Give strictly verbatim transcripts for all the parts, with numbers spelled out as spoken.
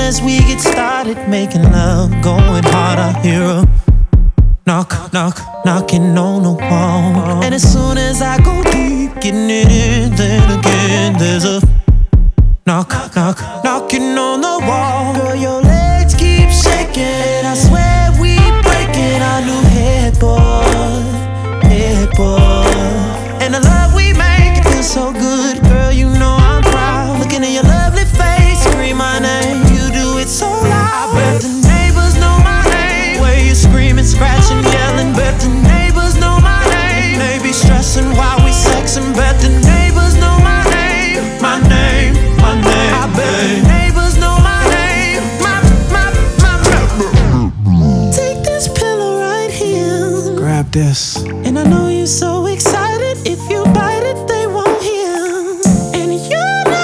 as we get started making love, going hard, I hear a knock, knock, knocking on the wall. And as soon as I go deep, getting it in, then again there's a knock, knock, knocking on the wall. Girl, your legs keep shaking, I swear we breaking our new headboard, headboard. And the love we make, it feels so good, girl, you know I'm proud. Looking at your lovely face, scream my name, you do it so loud. I bet the neighbors know my name, where you screaming, scratching, yelling. Bet the neighbors know my name, they be stressing while we sexing. Bet the neighbors know my name, my name, my name. I bet the neighbors know my name, my, my, my, my. Take this pillow right here, Grab this. and I know you're so excited. If you bite it, they won't hear. And you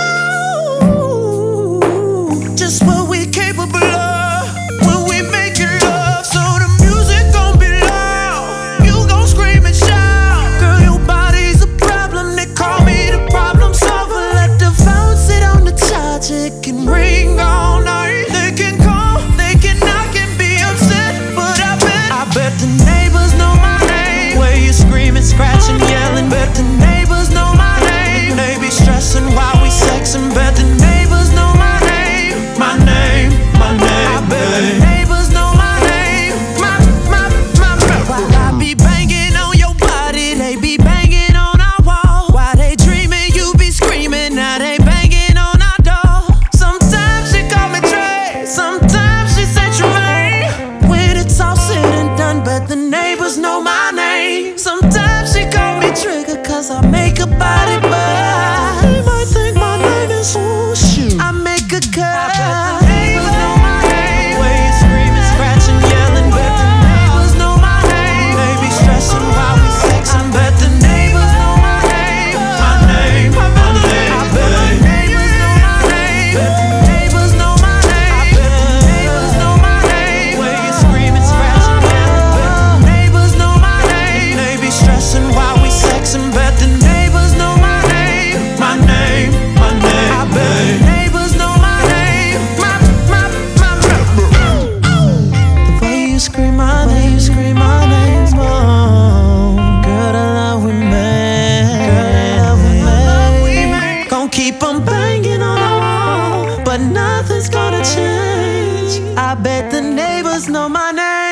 know just what we're capable of when we making love. So the music gon' be loud, you gon' scream and shout. Girl, your body's a problem, they call me the problem solver. Let the phone sit on the charge, it can ring all night. They can call, they can knock and be upset, but I bet I bet the neighbors know my name, where you screaming, scratching, yelling. Bet the neighbors know my name, they be stressing while we sexing. Bet the neighbors know my name, my name, my name. I bet the neighbors know my name, my, my, my, my. While I be banging on your body, they be banging on our wall. While they dreaming, you be screaming, now they banging on our door. Sometimes she call me Trey, sometimes she say Tremaine. When it's all said and done, bet the neighbors know my name. Sometimes she call me Trigger, cause I make her body burn. They might think my name is ooh, shoot, I make a cut. I bet the neighbors know my name, where you screaming, scratching, yelling. Bet the neighbors know my name, they be stressing while we sexing. Bet the neighbors know my name, my name, my name. I bet the neighbors know my name, bet the neighbors know my name. I bet the neighbors know my name, where you screaming, scratching, yelling. Bet the neighbors know my name, they be stressing while we sexing. Bet the neighbors know my name, my name, my name. I bet the neighbors know my name, my, my, my, my. The way you scream my name, you scream my name, oh, girl, the love we made, girl, the love we made. Gon' keep 'em banging on the wall, but nothing's gonna change. I bet the neighbors know my name.